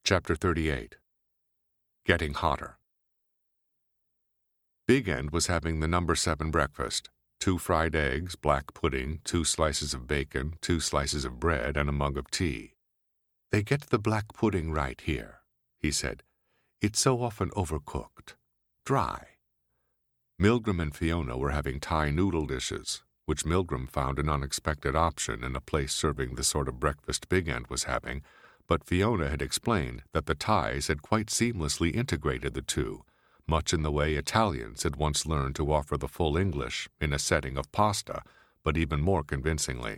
Chapter 38. Getting Hotter. Big End was having the number 7 breakfast. 2 fried eggs, black pudding, 2 slices of bacon, 2 slices of bread, and a mug of tea. "They get the black pudding right here," he said. "It's so often overcooked. Dry." Milgram and Fiona were having Thai noodle dishes, which Milgram found an unexpected option in a place serving the sort of breakfast Big End was having, but Fiona had explained that the Thais had quite seamlessly integrated the two, much in the way Italians had once learned to offer the full English in a setting of pasta, but even more convincingly.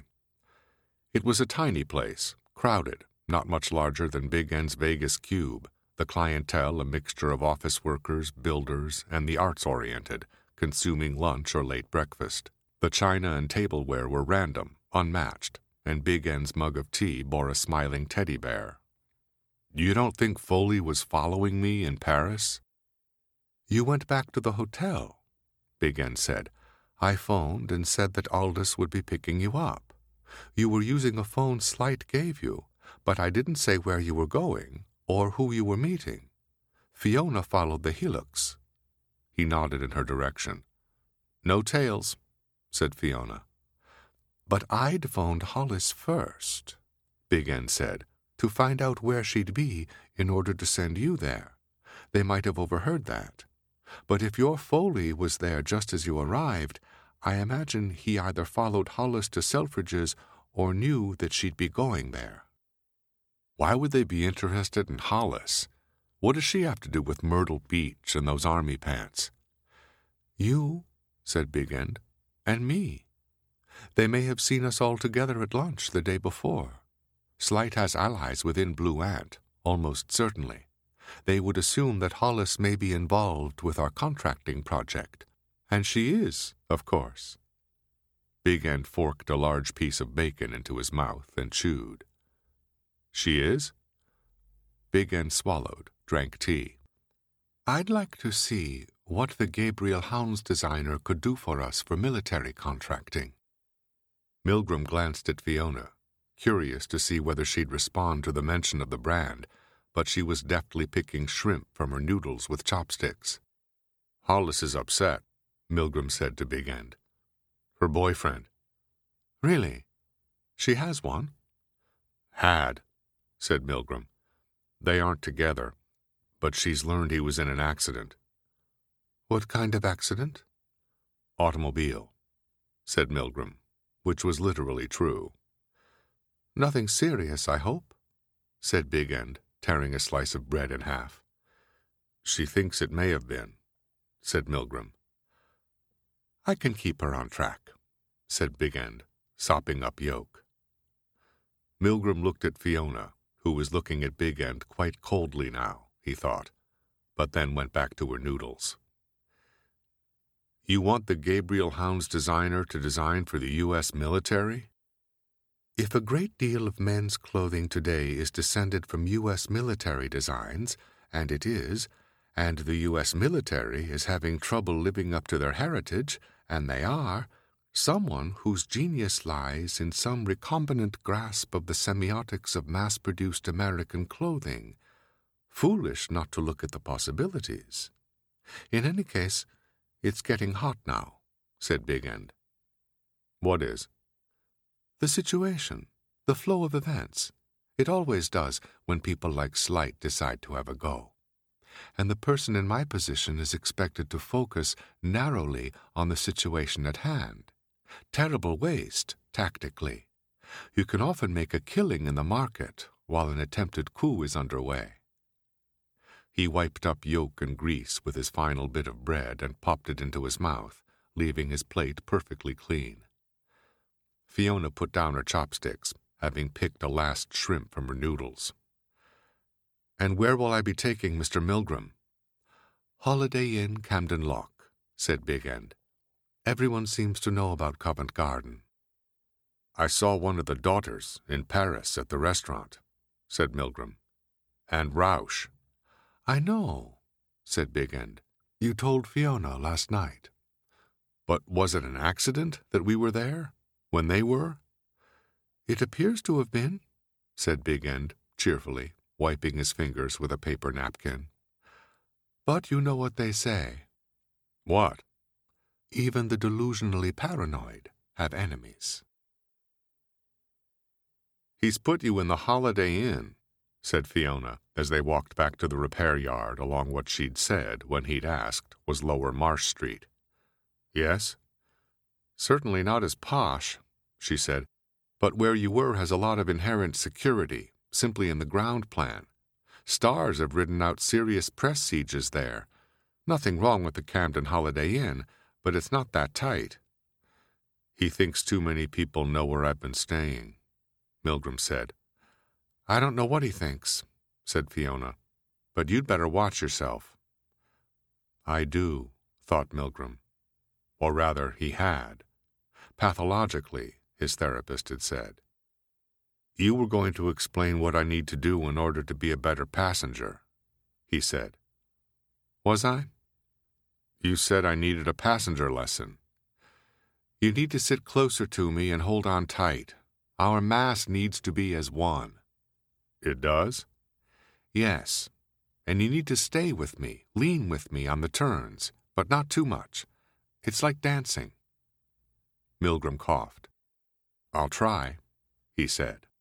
It was a tiny place, crowded, not much larger than Big End's Vegas cube, the clientele a mixture of office workers, builders, and the arts-oriented, consuming lunch or late breakfast. The china and tableware were random, unmatched, and Big End's mug of tea bore a smiling teddy bear. "You don't think Foley was following me in Paris?" "You went back to the hotel," Big End said. "I phoned and said that Aldous would be picking you up. You were using a phone Slight gave you, but I didn't say where you were going or who you were meeting. Fiona followed the Helix." He nodded in her direction. "No tails," said Fiona. "But I'd phoned Hollis first," Big End said, "to find out where she'd be in order to send you there. They might have overheard that. But if your Foley was there just as you arrived, I imagine he either followed Hollis to Selfridge's or knew that she'd be going there." "Why would they be interested in Hollis? What does she have to do with Myrtle Beach and those army pants?" "You," said Big End, "and me. They may have seen us all together at lunch the day before. Slight has allies within Blue Ant, almost certainly. They would assume that Hollis may be involved with our contracting project. And she is, of course." Big End forked a large piece of bacon into his mouth and chewed. "She is?" Big End swallowed, drank tea. "I'd like to see what the Gabriel Hounds designer could do for us for military contracting." Milgram glanced at Fiona, curious to see whether she'd respond to the mention of the brand, but she was deftly picking shrimp from her noodles with chopsticks. "Hollis is upset," Milgram said to Big End. "Her boyfriend." "Really? She has one?" "Had," said Milgram. "They aren't together, but she's learned he was in an accident." "What kind of accident?" "Automobile," said Milgram, which was literally true. "Nothing serious, I hope?" said Big End, tearing a slice of bread in half. "She thinks it may have been," said Milgram. "I can keep her on track," said Big End, sopping up yolk. Milgram looked at Fiona, who was looking at Big End quite coldly now, he thought, but then went back to her noodles. "You want the Gabriel Hounds designer to design for the U.S. military?" "If a great deal of men's clothing today is descended from U.S. military designs, and it is, and the U.S. military is having trouble living up to their heritage, and they are, someone whose genius lies in some recombinant grasp of the semiotics of mass-produced American clothing. Foolish not to look at the possibilities. In any case, it's getting hot now," said Big End. "What is?" "The situation, the flow of events. It always does when people like Slight decide to have a go. And the person in my position is expected to focus narrowly on the situation at hand. Terrible waste, tactically. You can often make a killing in the market while an attempted coup is underway." He wiped up yolk and grease with his final bit of bread and popped it into his mouth, leaving his plate perfectly clean. Fiona put down her chopsticks, having picked a last shrimp from her noodles. "And where will I be taking Mr. Milgram?" "Holiday Inn, Camden Lock," said Big End. "Everyone seems to know about Covent Garden." "I saw one of the daughters in Paris at the restaurant," said Milgram. "And Rausch." "I know," said Big End. "You told Fiona last night." "But was it an accident that we were there, when they were?" "It appears to have been," said Big End cheerfully, wiping his fingers with a paper napkin. "But you know what they say." "What?" "Even the delusionally paranoid have enemies." "He's put you in the Holiday Inn," said Fiona, as they walked back to the repair yard along what she'd said, when he'd asked, was Lower Marsh Street. "Yes?" "Certainly not as posh," she said, "but where you were has a lot of inherent security, simply in the ground plan. Stars have ridden out serious press sieges there. Nothing wrong with the Camden Holiday Inn, but it's not that tight." "He thinks too many people know where I've been staying," Milgram said. "I don't know what he thinks," said Fiona, "but you'd better watch yourself." "I do," thought Milgram. Or rather, he had. Pathologically, his therapist had said. "You were going to explain what I need to do in order to be a better passenger," he said. "Was I?" "You said I needed a passenger lesson." "You need to sit closer to me and hold on tight. Our mass needs to be as one." "It does?" "Yes. And you need to stay with me, lean with me on the turns, but not too much. It's like dancing." Milgram coughed. "I'll try," he said.